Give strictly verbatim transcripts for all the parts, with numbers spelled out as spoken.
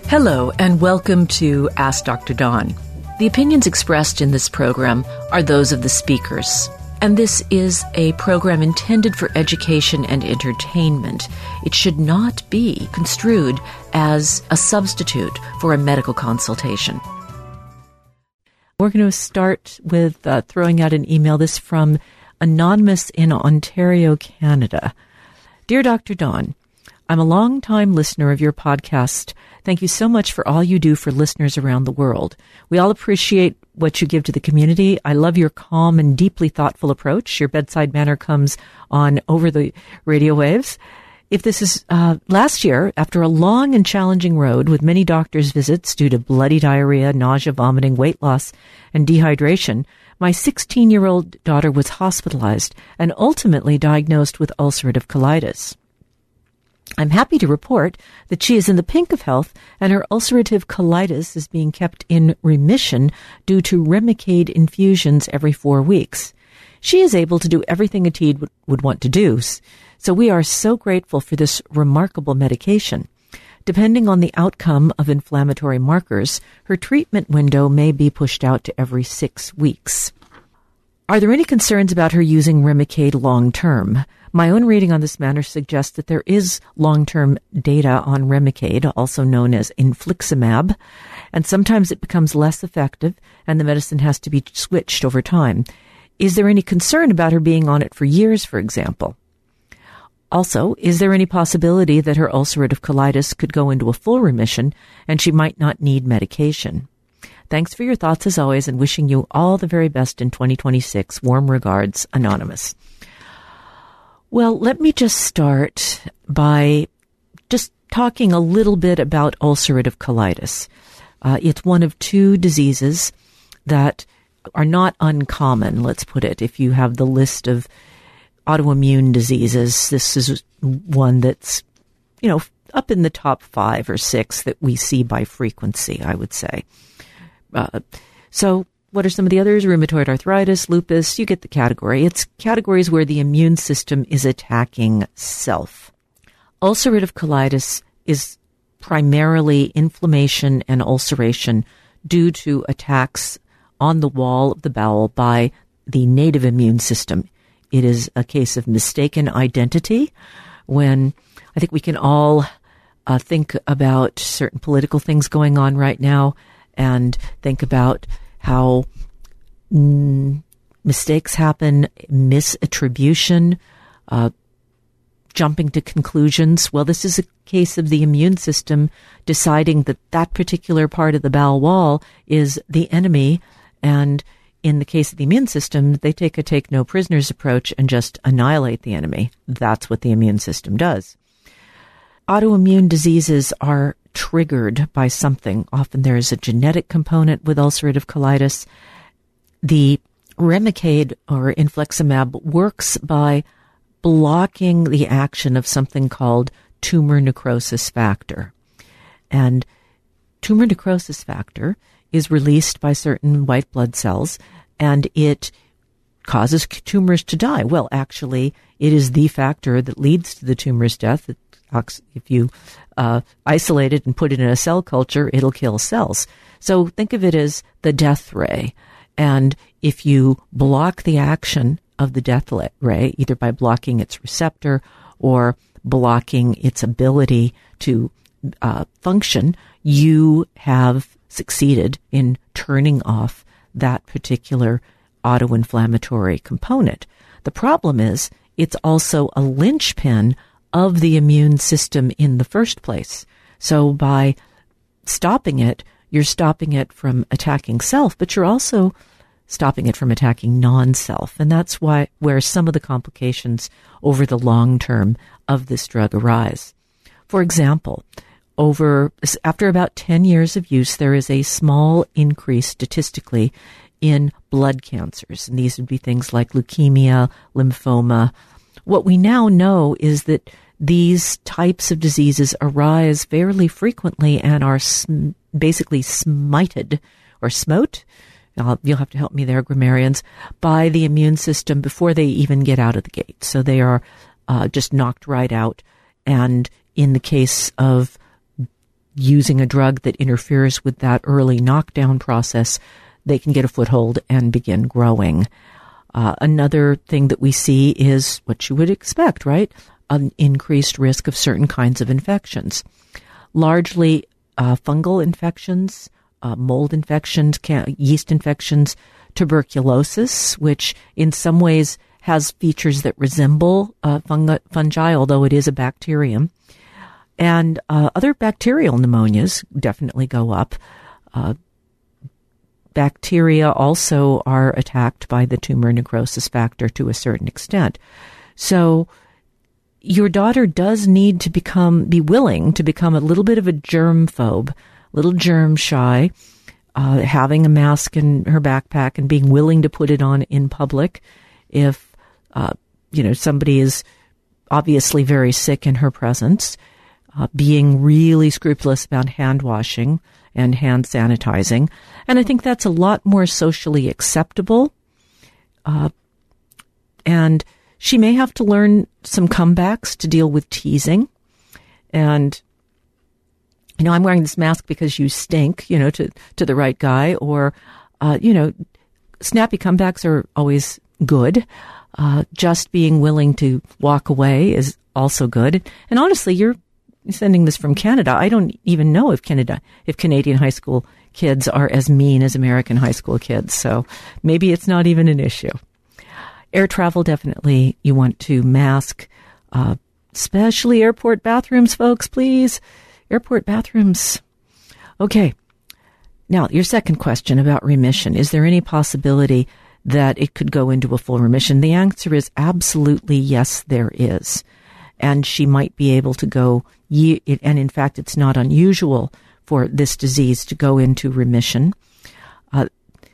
Hello, and welcome to Ask Doctor Dawn. The opinions expressed in this program are those of the speakers, and this is a program intended for education and entertainment. It should not be construed as a substitute for a medical consultation. We're going to start with uh, throwing out an email. This from Anonymous in Ontario, Canada. Dear Doctor Dawn, I'm a long-time listener of your podcast. Thank you so much for all you do for listeners around the world. We all appreciate what you give to the community. I love your calm and deeply thoughtful approach. Your bedside manner comes on over the radio waves. If this is uh, last year, after a long and challenging road with many doctor's visits due to bloody diarrhea, nausea, vomiting, weight loss, and dehydration, my sixteen-year-old daughter was hospitalized and ultimately diagnosed with ulcerative colitis. I'm happy to report that she is in the pink of health and her ulcerative colitis is being kept in remission due to Remicade infusions every four weeks. She is able to do everything a teen would, would want to do, so we are so grateful for this remarkable medication. Depending on the outcome of inflammatory markers, her treatment window may be pushed out to every six weeks. Are there any concerns about her using Remicade long-term? My own reading on this matter suggests that there is long-term data on Remicade, also known as infliximab, and sometimes it becomes less effective and the medicine has to be switched over time. Is there any concern about her being on it for years, for example? Also, is there any possibility that her ulcerative colitis could go into a full remission and she might not need medication? Thanks for your thoughts as always and wishing you all the very best in twenty twenty-six. Warm regards, Anonymous. Well, let me just start by just talking a little bit about ulcerative colitis. Uh, it's one of two diseases that are not uncommon, let's put it. If you have the list of autoimmune diseases, this is one that's, you know, up in the top five or six that we see by frequency, I would say. Uh, so what are some of the others? Rheumatoid arthritis, lupus, you get the category. It's categories where the immune system is attacking self. Ulcerative colitis is primarily inflammation and ulceration due to attacks on the wall of the bowel by the native immune system. It is a case of mistaken identity when I think we can all uh, think about certain political things going on right now and think about how mm, mistakes happen, misattribution, uh, jumping to conclusions. Well, this is a case of the immune system deciding that that particular part of the bowel wall is the enemy, and in the case of the immune system, they take a take-no-prisoners approach and just annihilate the enemy. That's what the immune system does. Autoimmune diseases are triggered by something. Often there is a genetic component with ulcerative colitis. The Remicade or infliximab works by blocking the action of something called tumor necrosis factor. And tumor necrosis factor is released by certain white blood cells, and it causes tumors to die. Well, actually, it is the factor that leads to the tumor's death. If you uh, isolate it and put it in a cell culture, it'll kill cells. So think of it as the death ray. And if you block the action of the death ray, either by blocking its receptor or blocking its ability to uh, function, you have succeeded in turning off that particular autoinflammatory component. The problem is it's also a linchpin of the immune system in the first place. So by stopping it, you're stopping it from attacking self, but you're also stopping it from attacking non-self. And that's why where some of the complications over the long term of this drug arise. For example, over after about ten years of use, there is a small increase statistically in blood cancers. And these would be things like leukemia, lymphoma. What we now know is that these types of diseases arise fairly frequently and are sm- basically smited or smote, uh, you'll have to help me there, grammarians, by the immune system before they even get out of the gate. So they are uh, just knocked right out. And in the case of using a drug that interferes with that early knockdown process, they can get a foothold and begin growing. Uh, another thing that we see is what you would expect, right? An increased risk of certain kinds of infections. Largely uh, fungal infections, uh, mold infections, can- yeast infections, tuberculosis, which in some ways has features that resemble uh, fungi, fungi, although it is a bacterium. And uh, other bacterial pneumonias definitely go up. Uh, bacteria also are attacked by the tumor necrosis factor to a certain extent. So your daughter does need to become, be willing to become a little bit of a germ phobe, a little germ shy, uh, having a mask in her backpack and being willing to put it on in public if, uh, you know, somebody is obviously very sick in her presence. Uh, being really scrupulous about hand washing and hand sanitizing. And I think that's a lot more socially acceptable. Uh, and she may have to learn some comebacks to deal with teasing. And, you know, I'm wearing this mask because you stink, you know, to, to the right guy. Or, uh, you know, snappy comebacks are always good. Uh, just being willing to walk away is also good. And honestly, you're sending this from Canada. I don't even know if Canada, if Canadian high school kids are as mean as American high school kids. So maybe it's not even an issue. Air travel, definitely you want to mask, uh, especially airport bathrooms, folks, please. Airport bathrooms. Okay. Now, your second question about remission. Is there any possibility that it could go into a full remission? The answer is absolutely yes, there is. And she might be able to go, and in fact, it's not unusual for this disease to go into remission. Uh,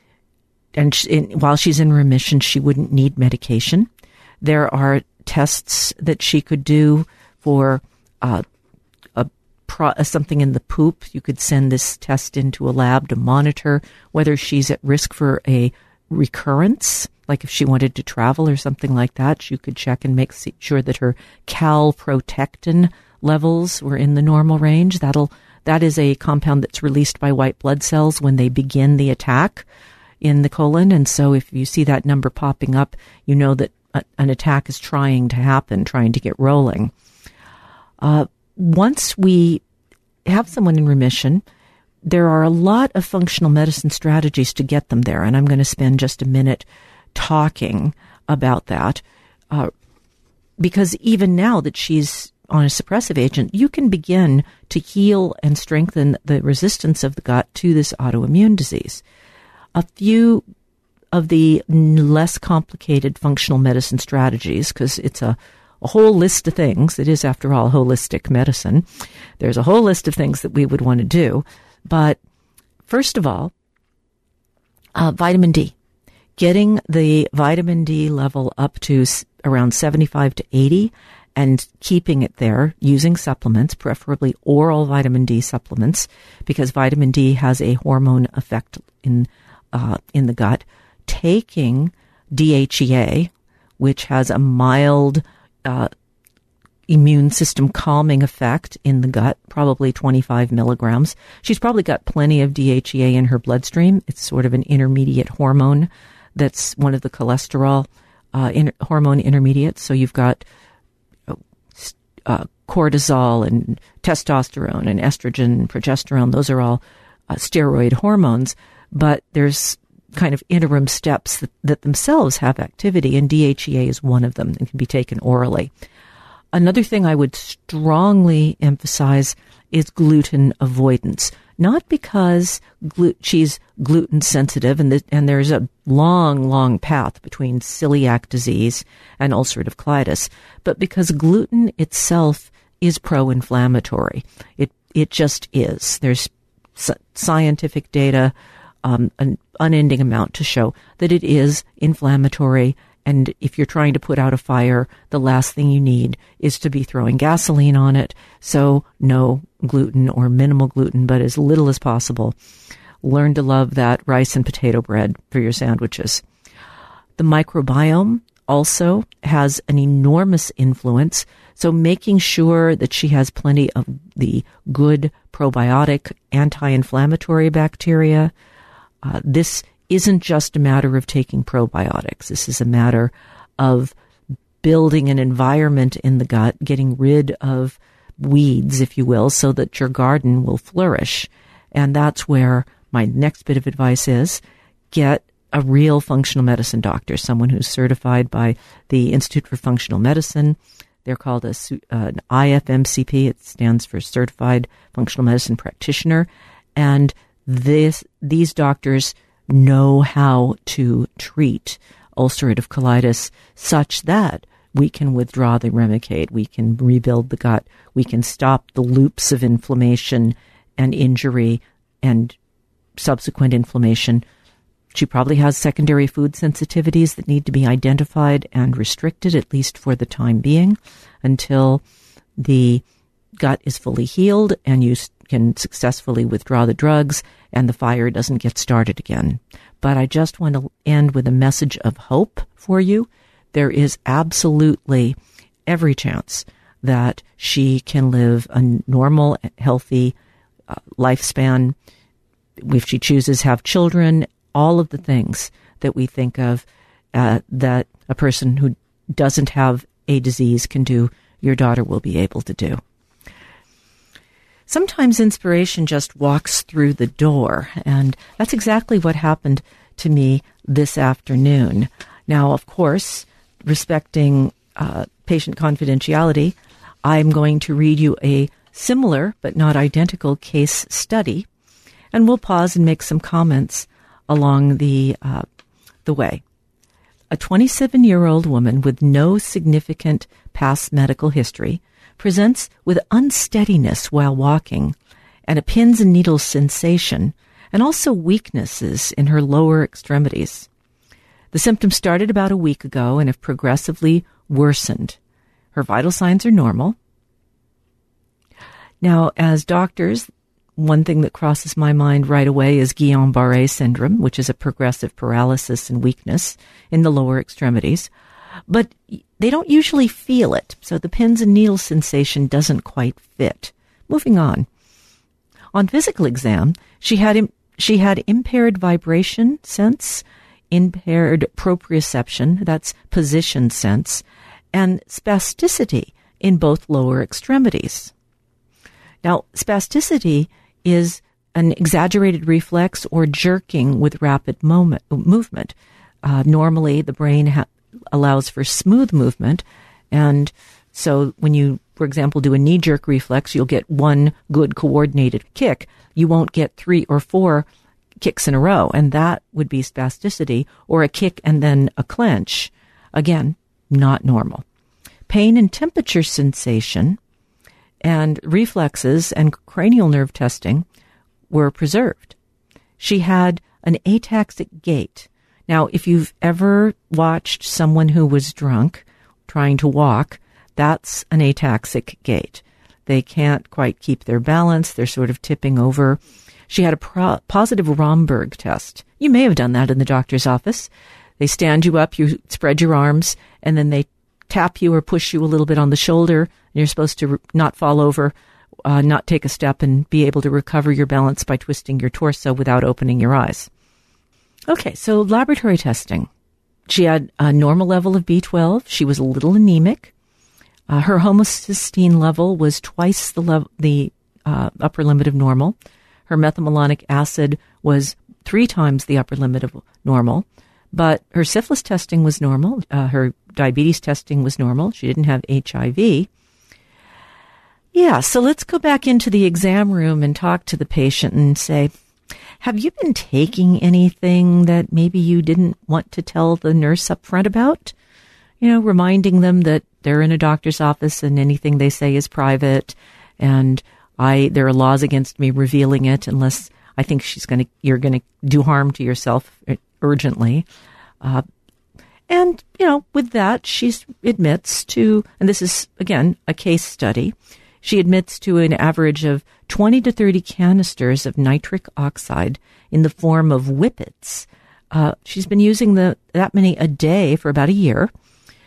and she, in, while she's in remission, she wouldn't need medication. There are tests that she could do for uh, a pro, something in the poop. You could send this test into a lab to monitor whether she's at risk for a recurrence. Like if she wanted to travel or something like that, you could check and make sure that her calprotectin levels were in the normal range. That'll, that is a compound that's released by white blood cells when they begin the attack in the colon. And so if you see that number popping up, you know that a, an attack is trying to happen, trying to get rolling. Uh, once we have someone in remission, there are a lot of functional medicine strategies to get them there. And I'm going to spend just a minute talking about that, uh, because even now that she's on a suppressive agent, you can begin to heal and strengthen the resistance of the gut to this autoimmune disease. A few of the less complicated functional medicine strategies, because it's a, a whole list of things. It is, after all, holistic medicine. There's a whole list of things that we would want to do. But first of all, uh, vitamin D. Getting the vitamin D level up to around seventy-five to eighty and keeping it there using supplements, preferably oral vitamin D supplements, because vitamin D has a hormone effect in uh, in the gut. Taking D H E A, which has a mild uh, immune system calming effect in the gut, probably twenty-five milligrams. She's probably got plenty of D H E A in her bloodstream. It's sort of an intermediate hormone. That's one of the cholesterol uh, in, hormone intermediates. So you've got uh, cortisol and testosterone and estrogen and progesterone. Those are all uh, steroid hormones. But there's kind of interim steps that, that themselves have activity, and D H E A is one of them and can be taken orally. Another thing I would strongly emphasize is gluten avoidance. Not because glu- she's gluten sensitive, and, the, and there's a long, long path between celiac disease and ulcerative colitis, but because gluten itself is pro-inflammatory. It it just is. There's scientific data, um, an unending amount to show that it is inflammatory. And if you're trying to put out a fire, the last thing you need is to be throwing gasoline on it. So no gluten or minimal gluten, but as little as possible. Learn to love that rice and potato bread for your sandwiches. The microbiome also has an enormous influence. So making sure that she has plenty of the good probiotic anti-inflammatory bacteria. Uh, this isn't just a matter of taking probiotics. This is a matter of building an environment in the gut, getting rid of weeds, if you will, so that your garden will flourish. And that's where my next bit of advice is: get a real functional medicine doctor, someone who's certified by the Institute for Functional Medicine. They're called a, uh, an I F M C P. It stands for Certified Functional Medicine Practitioner. And this, these doctors know how to treat ulcerative colitis such that we can withdraw the Remicade, we can rebuild the gut, we can stop the loops of inflammation and injury and subsequent inflammation. She probably has secondary food sensitivities that need to be identified and restricted, at least for the time being, until the gut is fully healed and you can successfully withdraw the drugs and the fire doesn't get started again. But I just want to end with a message of hope for you. There is absolutely every chance that she can live a normal, healthy uh, lifespan. If she chooses to have children, all of the things that we think of uh, that a person who doesn't have a disease can do, your daughter will be able to do. Sometimes inspiration just walks through the door, and that's exactly what happened to me this afternoon. Now, of course, respecting uh, patient confidentiality, I'm going to read you a similar but not identical case study, and we'll pause and make some comments along the uh, the way. A twenty-seven-year-old woman with no significant past medical history presents with unsteadiness while walking and a pins and needles sensation, and also weaknesses in her lower extremities. The symptoms started about a week ago and have progressively worsened. Her vital signs are normal. Now, as doctors, one thing that crosses my mind right away is Guillain-Barré syndrome, which is a progressive paralysis and weakness in the lower extremities. But they don't usually feel it, so the pins and needles sensation doesn't quite fit. Moving on. On physical exam, she had im- she had impaired vibration sense, impaired proprioception, that's position sense, and spasticity in both lower extremities. Now, spasticity is an exaggerated reflex or jerking with rapid moment, movement. Uh, normally, the brain ha- allows for smooth movement, and so when you, for example, do a knee-jerk reflex, you'll get one good coordinated kick. You won't get three or four kicks in a row, and that would be spasticity, or a kick and then a clench. Again, not normal. Pain and temperature sensation and reflexes and cranial nerve testing were preserved. She had an ataxic gait. Now, if you've ever watched someone who was drunk trying to walk, that's an ataxic gait. They can't quite keep their balance. They're sort of tipping over. She had a pro- positive Romberg test. You may have done that in the doctor's office. They stand you up, you spread your arms, and then they tap you or push you a little bit on the shoulder, and you're supposed to re- not fall over, uh, not take a step, and be able to recover your balance by twisting your torso without opening your eyes. Okay, so laboratory testing. She had a normal level of B twelve. She was a little anemic. Uh, her homocysteine level was twice the, lev- the uh, upper limit of normal. Her methylmalonic acid was three times the upper limit of normal. But her syphilis testing was normal. Uh, her diabetes testing was normal. She didn't have H I V. Yeah, so let's go back into the exam room and talk to the patient and say, have you been taking anything that maybe you didn't want to tell the nurse up front about? You know, reminding them that they're in a doctor's office and anything they say is private, and I there are laws against me revealing it unless I think she's going to you're going to do harm to yourself urgently. Uh, and, you know, with that, she admits to, and this is, again, a case study, she admits to an average of twenty to thirty canisters of nitric oxide in the form of whippets. Uh, she's been using the that many a day for about a year,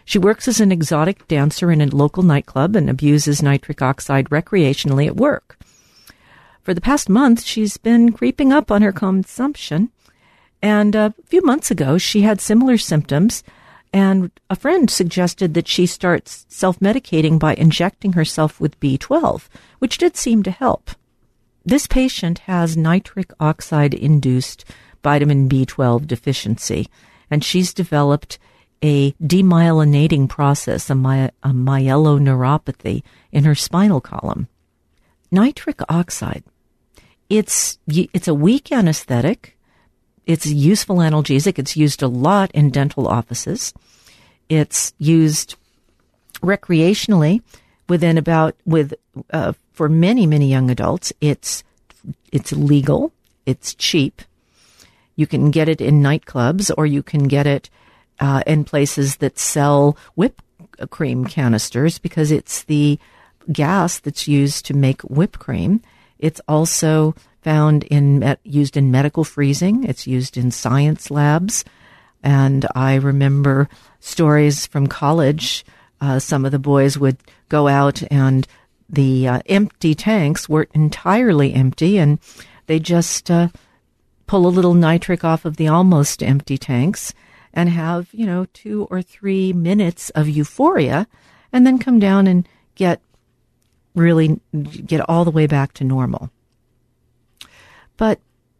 She works as an exotic dancer in a local nightclub and abuses nitric oxide recreationally at work. For the past month, she's been creeping up on her consumption, and a few months ago, she had similar symptoms, and a friend suggested that she starts self-medicating by injecting herself with B twelve, which did seem to help. This patient has nitric oxide-induced vitamin B twelve deficiency, and she's developed a demyelinating process, a, my, a myeloneuropathy in her spinal column. Nitric oxide, it's it's a weak anesthetic. It's a useful analgesic. It's used a lot in dental offices. It's used recreationally within about with uh, for many many young adults. It's it's legal. It's cheap. You can get it in nightclubs, or you can get it uh, in places that sell whipped cream canisters, because it's the gas that's used to make whipped cream. It's also found in used in medical freezing. It's used in science labs. And I remember stories from college. Uh, some of the boys would go out, and the uh, empty tanks weren't entirely empty, and they just uh, pull a little nitric off of the almost empty tanks and have, you know, two or three minutes of euphoria, and then come down and get really get all the way back to normal. But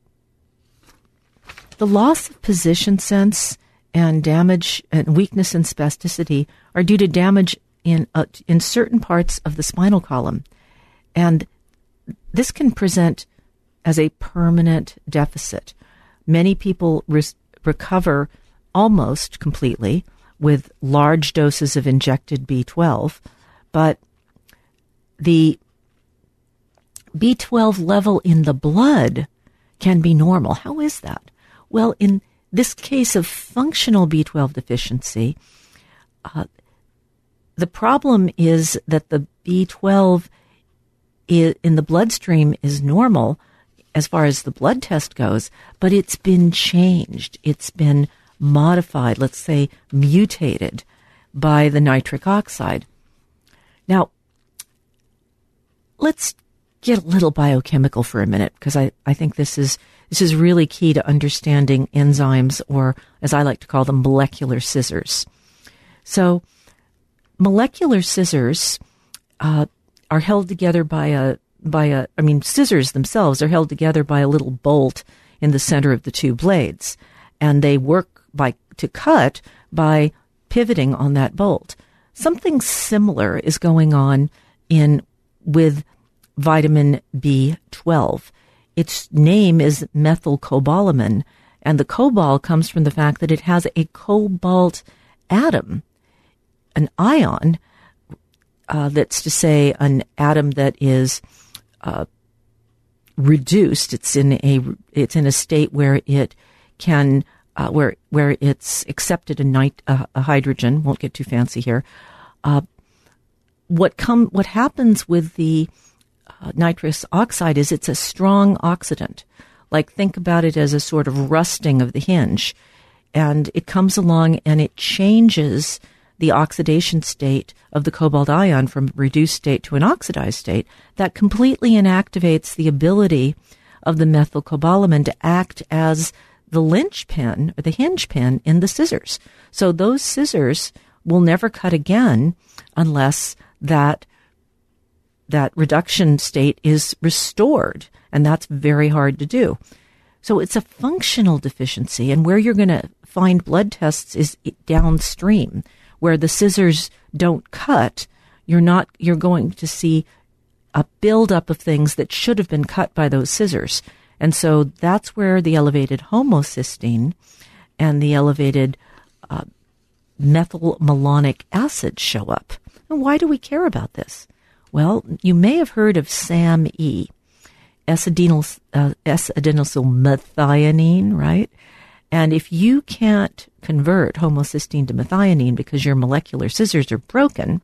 the loss of position sense and damage and weakness and spasticity are due to damage in uh, in certain parts of the spinal column, and this can present as a permanent deficit. Many people re- recover almost completely with large doses of injected B twelve, but the B twelve level in the blood can be normal. How is that? Well, in this case of functional B twelve deficiency, uh, the problem is that the B twelve is, in the bloodstream is normal as far as the blood test goes, but it's been changed. It's been modified, let's say mutated, by the nitric oxide. Now, let's get a little biochemical for a minute, because I, I think this is this is really key to understanding enzymes, or as I like to call them, molecular scissors. So molecular scissors uh, are held together by a by a I mean scissors themselves are held together by a little bolt in the center of the two blades, and they work by to cut by pivoting on that bolt. Something similar is going on in with vitamin B twelve. Its name is methylcobalamin, and the cobalt comes from the fact that it has a cobalt atom, an ion, uh, that's to say an atom that is uh, reduced. It's in a it's in a state where it can uh, where where it's accepted a, nit- uh, a hydrogen. Won't get too fancy here. Uh, what come what happens with the uh, nitrous oxide is it's a strong oxidant. Like, think about it as a sort of rusting of the hinge, and it comes along and it changes the oxidation state of the cobalt ion from reduced state to an oxidized state. That completely inactivates the ability of the methylcobalamin to act as the linchpin or the hinge pin in the scissors. So those scissors will never cut again unless that that reduction state is restored, and that's very hard to do. So it's a functional deficiency, and where you're going to find blood tests is downstream, where the scissors don't cut. You're not you're going to see a buildup of things that should have been cut by those scissors. And so that's where the elevated homocysteine and the elevated uh, methylmalonic acid show up. And why do we care about this? Well, you may have heard of S A M E, S-adenyl, uh, S-adenosylmethionine, right? And if you can't convert homocysteine to methionine because your molecular scissors are broken,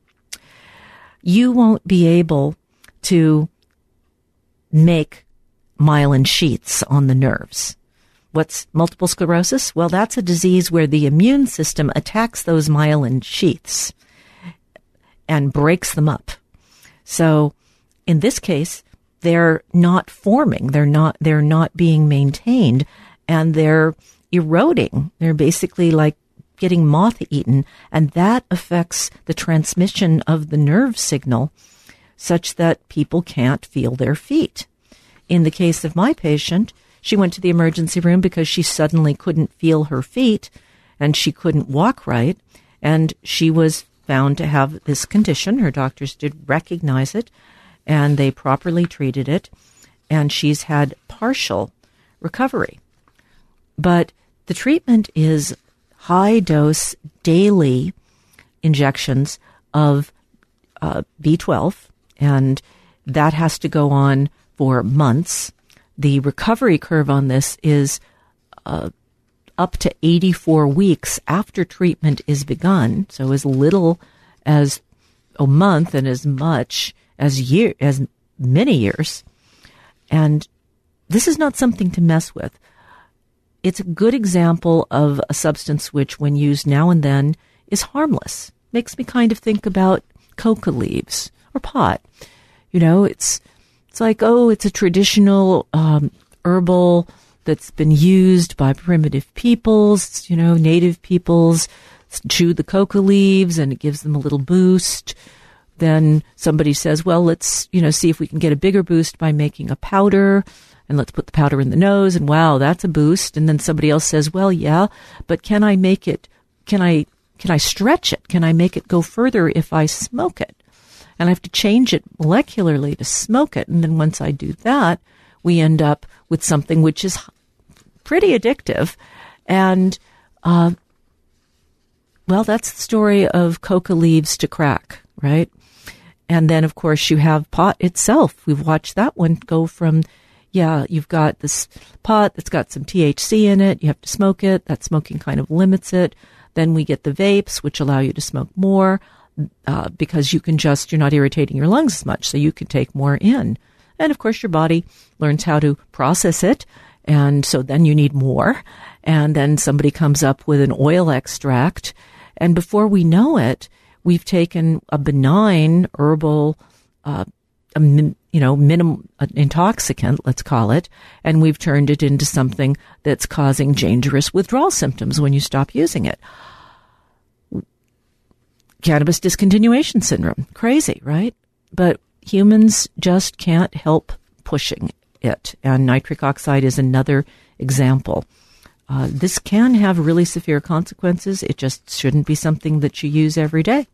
you won't be able to make myelin sheaths on the nerves. what's multiple sclerosis? Well, that's a disease where the immune system attacks those myelin sheaths and breaks them up. So in this case, they're not forming, they're not, they're not being maintained, and they're eroding. They're basically like getting moth-eaten, and that affects the transmission of the nerve signal such that people can't feel their feet. In the case of my patient, she went to the emergency room because she suddenly couldn't feel her feet and she couldn't walk right, and she was found to have this condition. Her doctors did recognize it, and they properly treated it, and she's had partial recovery. But the treatment is high-dose daily injections of uh, B twelve, and that has to go on for months. The recovery curve on this is uh, up to eighty-four weeks after treatment is begun, so as little as a month and as much as year as many years. And this is not something to mess with. It's a good example of a substance which, when used now and then, is harmless. Makes me kind of think about coca leaves or pot. You know, it's it's like, oh, it's a traditional um, herbal that's been used by primitive peoples, you know, native peoples, chew the coca leaves and it gives them a little boost. Then somebody says, well, let's, you know, see if we can get a bigger boost by making a powder, and let's put the powder in the nose, and wow, that's a boost. And then somebody else says, well, yeah, but can I make it, can I, can I stretch it? Can I make it go further if I smoke it? And I have to change it molecularly to smoke it. And then once I do that, we end up with something which is pretty addictive. And, uh, well, that's the story of coca leaves to crack, right? And then, of course, you have pot itself. We've watched that one go from, yeah, you've got this pot that's got some T H C in it. You have to smoke it. That smoking kind of limits it. Then we get the vapes, which allow you to smoke more uh, because you can just, you're not irritating your lungs as much, so you can take more in. And, of course, your body learns how to process it, and so then you need more. And then somebody comes up with an oil extract, and before we know it, we've taken a benign herbal, uh, a min, you know, minimum uh, intoxicant, let's call it, and we've turned it into something that's causing dangerous withdrawal symptoms when you stop using it. Cannabis discontinuation syndrome. Crazy, right? But humans just can't help pushing it, and nitric oxide is another example. Uh, this can have really severe consequences. It just shouldn't be something that you use every day.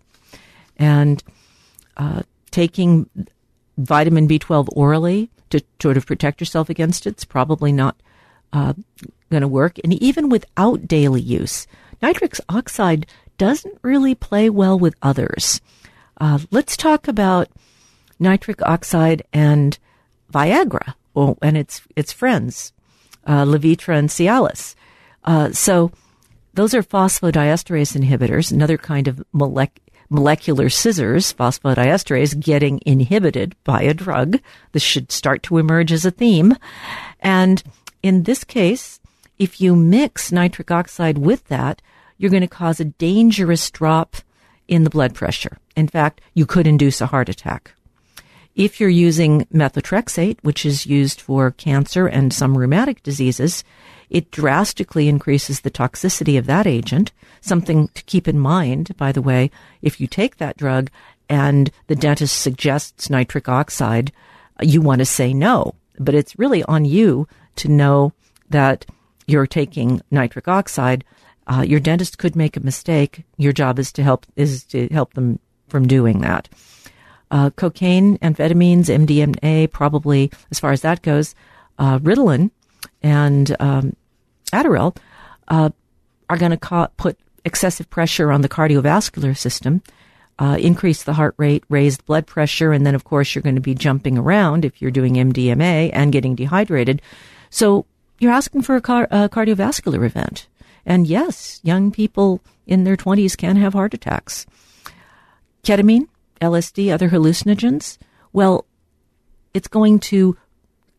And uh, taking vitamin B twelve orally to sort of protect yourself against it is probably not uh, going to work. And even without daily use, nitric oxide doesn't really play well with others. Uh, let's talk about nitric oxide and Viagra, well, and its its friends, uh, Levitra and Cialis. Uh, so those are phosphodiesterase inhibitors, another kind of molec- molecular scissors, phosphodiesterase getting inhibited by a drug. This should start to emerge as a theme. And in this case, if you mix nitric oxide with that, you're going to cause a dangerous drop in the blood pressure. In fact, you could induce a heart attack. If you're using methotrexate, which is used for cancer and some rheumatic diseases, it drastically increases the toxicity of that agent. Something to keep in mind, by the way, if you take that drug and the dentist suggests nitric oxide, you want to say no. But it's really on you to know that you're taking nitric oxide. Uh, your dentist could make a mistake. Your job is to help is to help them from doing that. Uh, cocaine, amphetamines, M D M A, probably, as far as that goes, uh, Ritalin and um, Adderall uh, are going to ca- put excessive pressure on the cardiovascular system, uh, increase the heart rate, raise blood pressure, and then, of course, you're going to be jumping around if you're doing M D M A and getting dehydrated. So you're asking for a, car- a cardiovascular event. And yes, young people in their twenties can have heart attacks. Ketamine, L S D, other hallucinogens, well, it's going to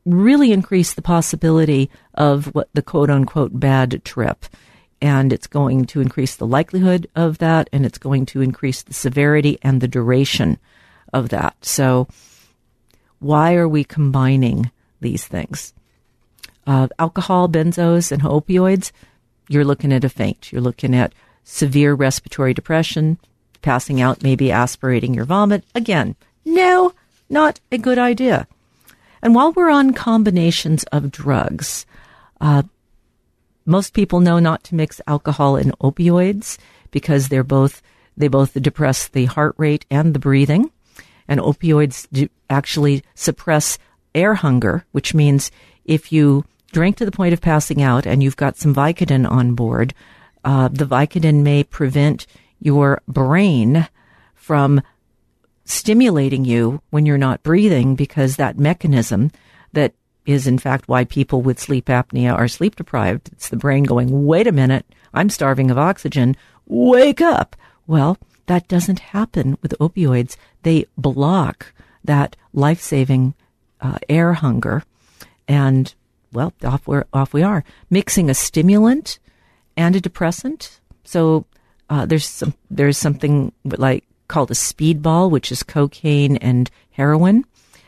really increase the possibility of what the quote-unquote bad trip. And it's going to increase the likelihood of that, and it's going to increase the severity and the duration of that. So why are we combining these things? Uh, alcohol, benzos, and opioids, you're looking at a faint. You're looking at severe respiratory depression, passing out, maybe aspirating your vomit. Again, no, not a good idea. And while we're on combinations of drugs, uh, most people know not to mix alcohol and opioids because they're both they both depress the heart rate and the breathing. And opioids do actually suppress air hunger, which means if you drink to the point of passing out and you've got some Vicodin on board, uh, the Vicodin may prevent your brain from stimulating you when you're not breathing, because that mechanism that is in fact why people with sleep apnea are sleep deprived. It's the brain going, wait a minute, I'm starving of oxygen, wake up. Well, that doesn't happen with opioids. They block that life-saving uh, air hunger. And, well, off, we're, off we are. Mixing a stimulant and a depressant. So uh, there's some, there's something like called a speedball, which is cocaine and heroin,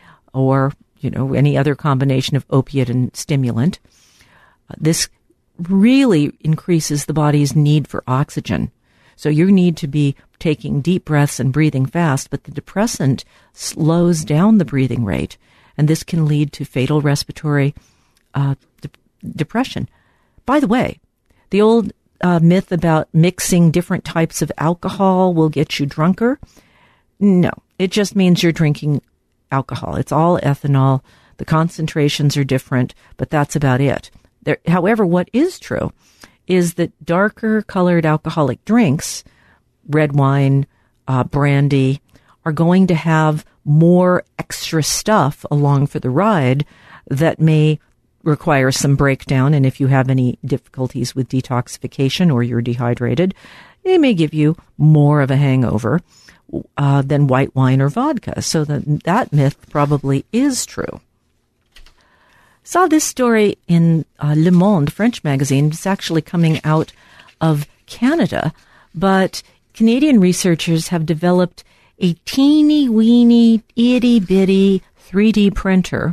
or you know, any other combination of opiate and stimulant. Uh, this really increases the body's need for oxygen. So you need to be taking deep breaths and breathing fast, but the depressant slows down the breathing rate, and this can lead to fatal respiratory uh, de- depression. By the way, the old uh, myth about mixing different types of alcohol will get you drunker, no, it just means you're drinking alcohol. It's all ethanol. The concentrations are different, but that's about it. There, however, what is true is that darker colored alcoholic drinks, red wine, uh, brandy, are going to have more extra stuff along for the ride that may require some breakdown. And if you have any difficulties with detoxification or you're dehydrated, it may give you more of a hangover Uh, than white wine or vodka. So that, that myth probably is true. Saw this story in uh, Le Monde, French magazine. It's actually coming out of Canada, but Canadian researchers have developed a teeny weeny itty bitty three D printer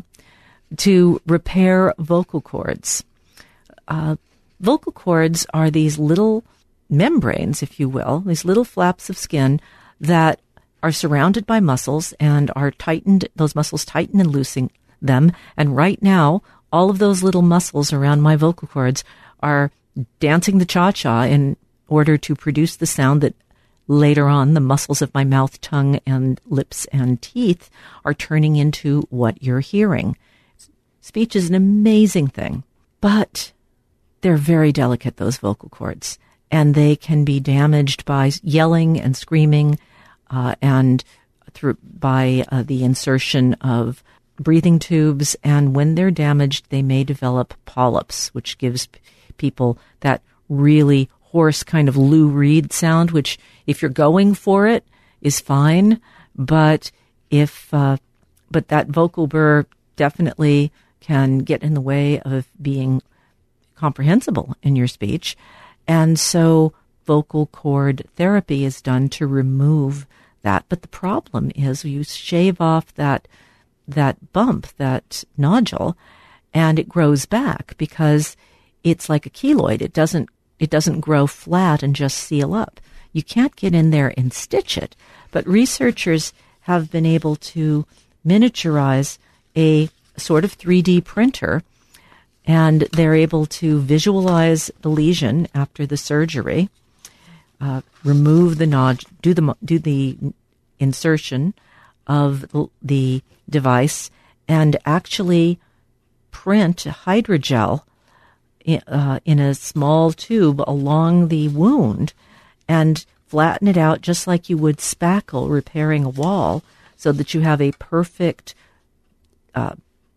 to repair vocal cords. Uh, vocal cords are these little membranes, if you will, these little flaps of skin that are surrounded by muscles and are tightened, those muscles tighten and loosen them. And right now, all of those little muscles around my vocal cords are dancing the cha-cha in order to produce the sound that later on the muscles of my mouth, tongue, and lips and teeth are turning into what you're hearing. Speech is an amazing thing, but they're very delicate, those vocal cords. And they can be damaged by yelling and screaming, uh, and through by uh, the insertion of breathing tubes. And when they're damaged, they may develop polyps, which gives p- people that really hoarse kind of Lou Reed sound, which, if you're going for it, is fine. But if uh, but that vocal burr definitely can get in the way of being comprehensible in your speech. And so vocal cord therapy is done to remove that. But the problem is you shave off that that bump, that nodule, and it grows back because it's like a keloid. It doesn't it doesn't grow flat and just seal up. You can't get in there and stitch it. But researchers have been able to miniaturize a sort of three D printer, and they're able to visualize the lesion after the surgery, uh, remove the nod, do the do the insertion of the device, and actually print hydrogel in, uh, in a small tube along the wound, and flatten it out just like you would spackle repairing a wall, so that you have a perfect uh,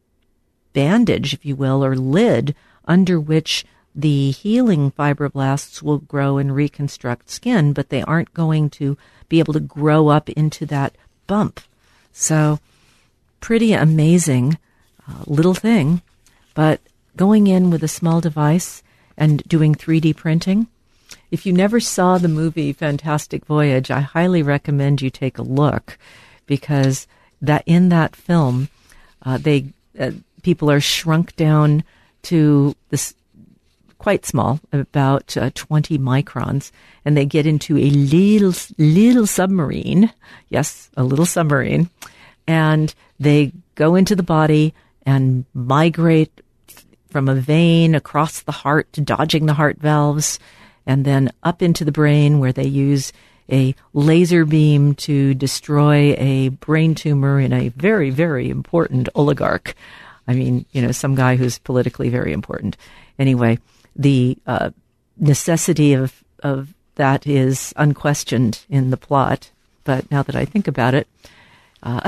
bandage, if you will, or lid under which the healing fibroblasts will grow and reconstruct skin, but they aren't going to be able to grow up into that bump. So pretty amazing uh, little thing, but going in with a small device and doing three D printing. If you never saw the movie Fantastic Voyage, I highly recommend you take a look, because that in that film, uh, they uh, people are shrunk down to this quite small, about uh, twenty microns, and they get into a little, little submarine. Yes, a little submarine. And they go into the body and migrate from a vein across the heart, dodging the heart valves, and then up into the brain, where they use a laser beam to destroy a brain tumor in a very, very important oligarch. I mean, you know, some guy who's politically very important. Anyway, the uh, necessity of, of that is unquestioned in the plot. But now that I think about it, uh,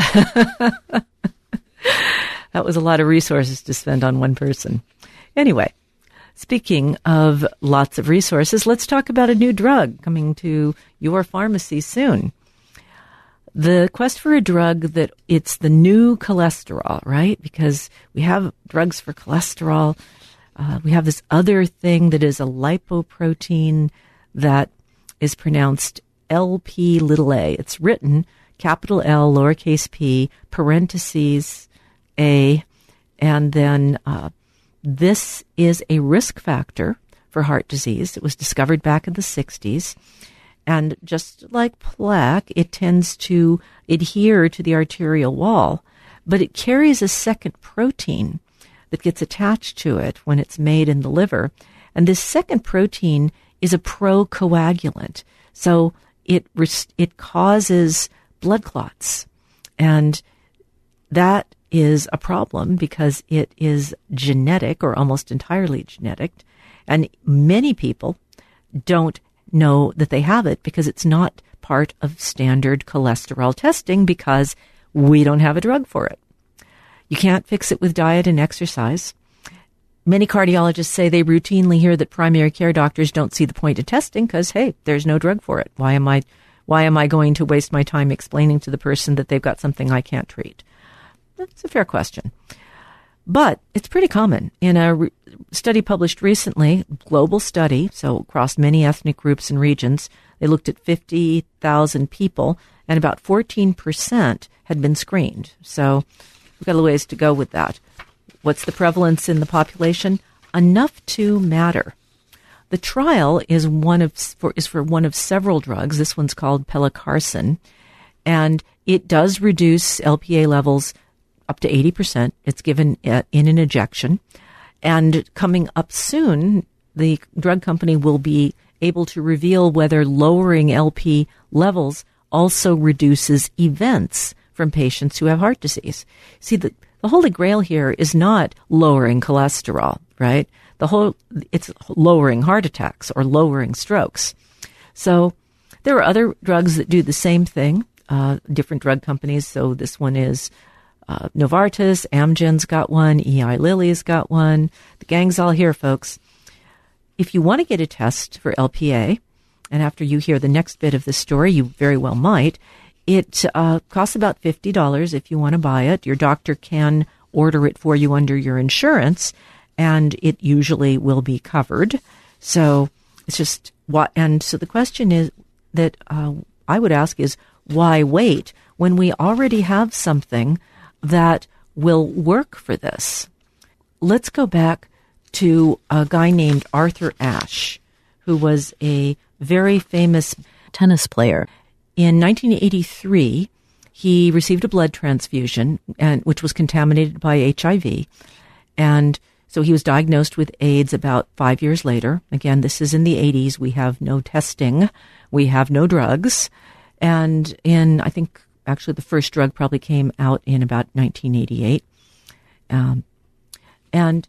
that was a lot of resources to spend on one person. Anyway, speaking of lots of resources, let's talk about a new drug coming to your pharmacy soon. The quest for a drug that it's the new cholesterol, right? Because we have drugs for cholesterol. Uh, we have this other thing that is a lipoprotein that is pronounced L P little a. It's written capital L, lowercase p, parentheses A, and then uh, this is a risk factor for heart disease. It was discovered back in the sixties. And just like plaque, it tends to adhere to the arterial wall, but it carries a second protein that gets attached to it when it's made in the liver. And this second protein is a procoagulant. So it it causes blood clots. And that is a problem because it is genetic, or almost entirely genetic. And many people don't know that they have it because it's not part of standard cholesterol testing, because we don't have a drug for it. You can't fix it with diet and exercise. Many cardiologists say they routinely hear that primary care doctors don't see the point of testing because, hey, there's no drug for it. Why am I, why am I going to waste my time explaining to the person that they've got something I can't treat? That's a fair question. But it's pretty common. In a re- study published recently, global study, so across many ethnic groups and regions, they looked at fifty thousand people, and about fourteen percent had been screened. So we've got a ways to go with that. What's the prevalence in the population? Enough to matter. The trial is one of for, is for one of several drugs. This one's called pelacarsen, and it does reduce L P A levels up to eighty percent. It's given in an injection. And coming up soon, the drug company will be able to reveal whether lowering L P levels also reduces events from patients who have heart disease. See, the, the holy grail here is not lowering cholesterol, right? The whole, it's lowering heart attacks or lowering strokes. So there are other drugs that do the same thing, uh, different drug companies. So this one is Uh, Novartis, Amgen's got one, Eli Lilly's got one. The gang's all here, folks. If you want to get a test for L P A, and after you hear the next bit of the story, you very well might, it uh, costs about fifty dollars if you want to buy it. Your doctor can order it for you under your insurance, and it usually will be covered. So it's just what, and so the question is that uh, I would ask is, why wait when we already have something that will work for this? Let's go back to a guy named Arthur Ashe, who was a very famous tennis player. In nineteen eighty-three, he received a blood transfusion, and which was contaminated by H I V. And so he was diagnosed with AIDS about five years later. Again, this is in the eighties. We have no testing. We have no drugs. And in, I think, actually, the first drug probably came out in about nineteen eighty-eight. Um, and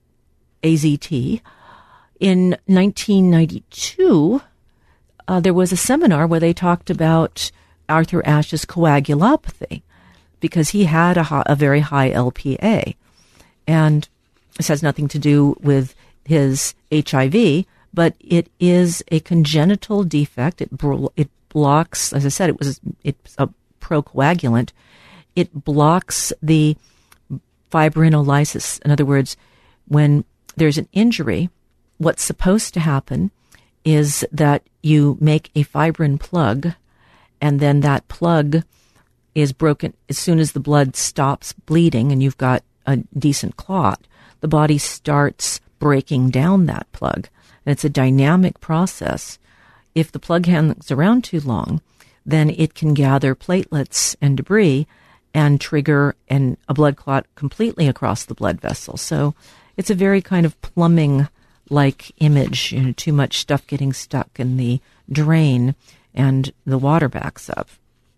A Z T. In nineteen ninety-two, uh, there was a seminar where they talked about Arthur Ashe's coagulopathy because he had a, a very high L P A. And this has nothing to do with his H I V, but it is a congenital defect. It, it blocks, as I said, it was it's a procoagulant. It blocks the fibrinolysis. In other words, when there's an injury, what's supposed to happen is that you make a fibrin plug, and then that plug is broken as soon as the blood stops bleeding and you've got a decent clot. The body starts breaking down that plug. And it's a dynamic process. If the plug hangs around too long, then it can gather platelets and debris and trigger an, a blood clot completely across the blood vessel. So it's a very kind of plumbing-like image, you know, too much stuff getting stuck in the drain and the water backs up.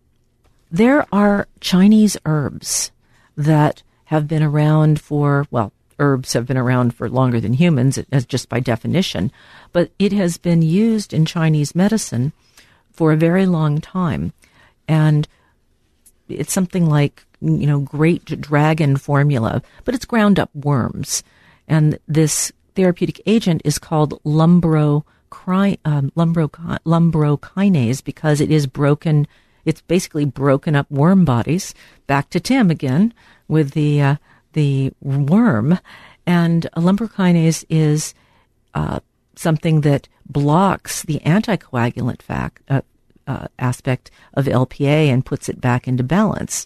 There are Chinese herbs that have been around for, well, herbs have been around for longer than humans, as just by definition, but it has been used in Chinese medicine for a very long time. And it's something like, you know, great dragon formula, but it's ground up worms. And this therapeutic agent is called lumbro, um, lumbro, lumbrokinase because it is broken. It's basically broken up worm bodies. Back to Tim again with the uh, the worm. And a lumbrokinase is uh, something that blocks the anticoagulant fact, uh, uh, aspect of L P A and puts it back into balance.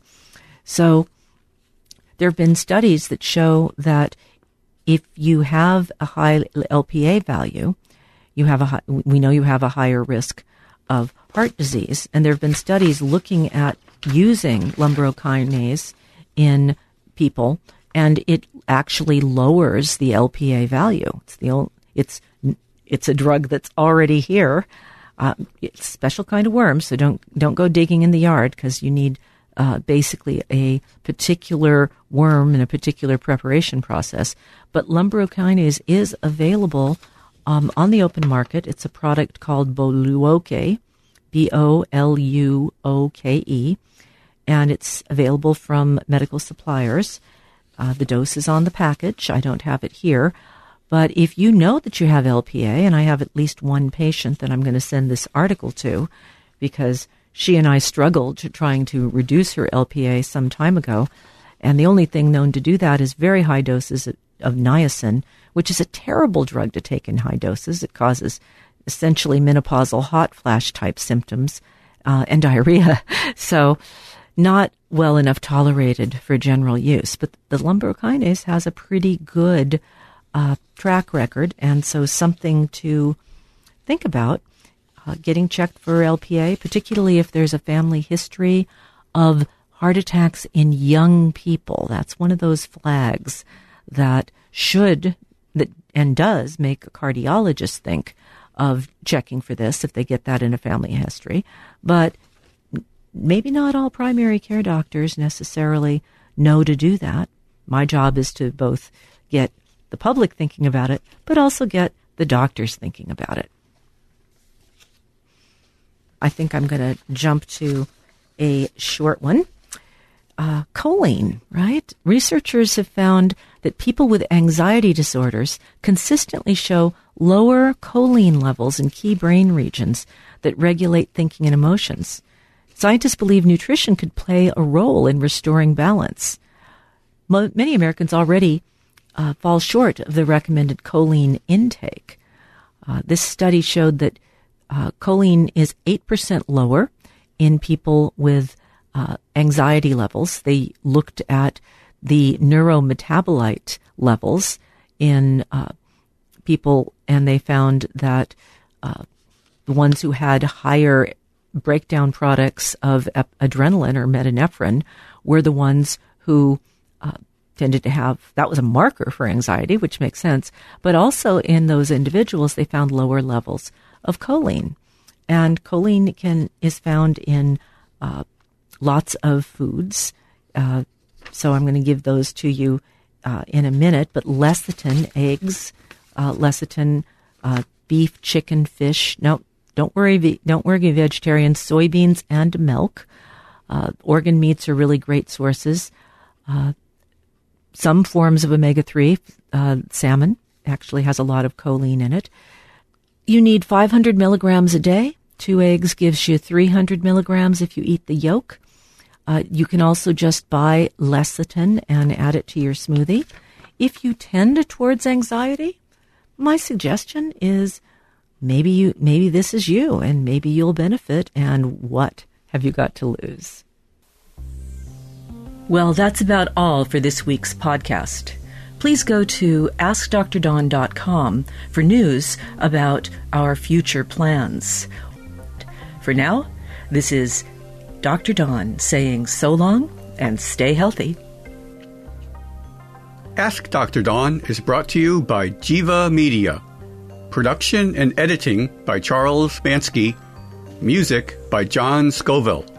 So there have been studies that show that if you have a high L P A value, you have a high, we know you have a higher risk of heart disease. And there have been studies looking at using lumbrokinase in people, and it actually lowers the L P A value. It's the it's it's a drug that's already here. Uh, it's a special kind of worm, so don't don't go digging in the yard because you need uh, basically a particular worm and a particular preparation process. But lumbrokinase is available um, on the open market. It's a product called Boluoke, B O L U O K E, and it's available from medical suppliers. Uh, the dose is on the package. I don't have it here. But if you know that you have L P A, and I have at least one patient that I'm going to send this article to because she and I struggled to trying to reduce her L P A some time ago, and the only thing known to do that is very high doses of, of niacin, which is a terrible drug to take in high doses. It causes essentially menopausal hot flash type symptoms uh, and diarrhea. So not well enough tolerated for general use. But the lumbrokinase has a pretty good uh, track record, and so something to think about, uh, getting checked for L P A, particularly if there's a family history of heart attacks in young people. That's one of those flags that should, that and does make a cardiologist think of checking for this if they get that in a family history. But maybe not all primary care doctors necessarily know to do that. My job is to both get the public thinking about it, but also get the doctors thinking about it. I think I'm going to jump to a short one. Uh, choline, right? Researchers have found that people with anxiety disorders consistently show lower choline levels in key brain regions that regulate thinking and emotions. Scientists believe nutrition could play a role in restoring balance. Mo- many Americans already uh, fall short of the recommended choline intake. Uh, this study showed that uh, choline is eight percent lower in people with uh, anxiety levels. They looked at the neurometabolite levels in uh, people, and they found that uh, the ones who had higher breakdown products of ep- adrenaline or medinephrine were the ones who uh, tended to have, that was a marker for anxiety, which makes sense, but also in those individuals they found lower levels of choline. And choline can is found in uh, lots of foods, uh, so I'm going to give those to you uh, in a minute, but lecithin, eggs, uh, lecithin, uh, beef, chicken, fish, no, Don't worry, don't worry, vegetarians, soybeans and milk. Uh, organ meats are really great sources. Uh, some forms of omega three, uh, salmon actually has a lot of choline in it. You need five hundred milligrams a day. Two eggs gives you three hundred milligrams if you eat the yolk. Uh, you can also just buy lecithin and add it to your smoothie. If you tend towards anxiety, my suggestion is maybe you maybe this is you, and maybe you'll benefit. And what have you got to lose? Well, that's about all for this week's podcast. Please go to ask dr dawn dot com for news about our future plans. For now, this is Doctor Dawn saying so long and stay healthy. Ask Doctor Dawn is brought to you by Jiva Media. Production and editing by Charles Bansky. Music by John Scoville.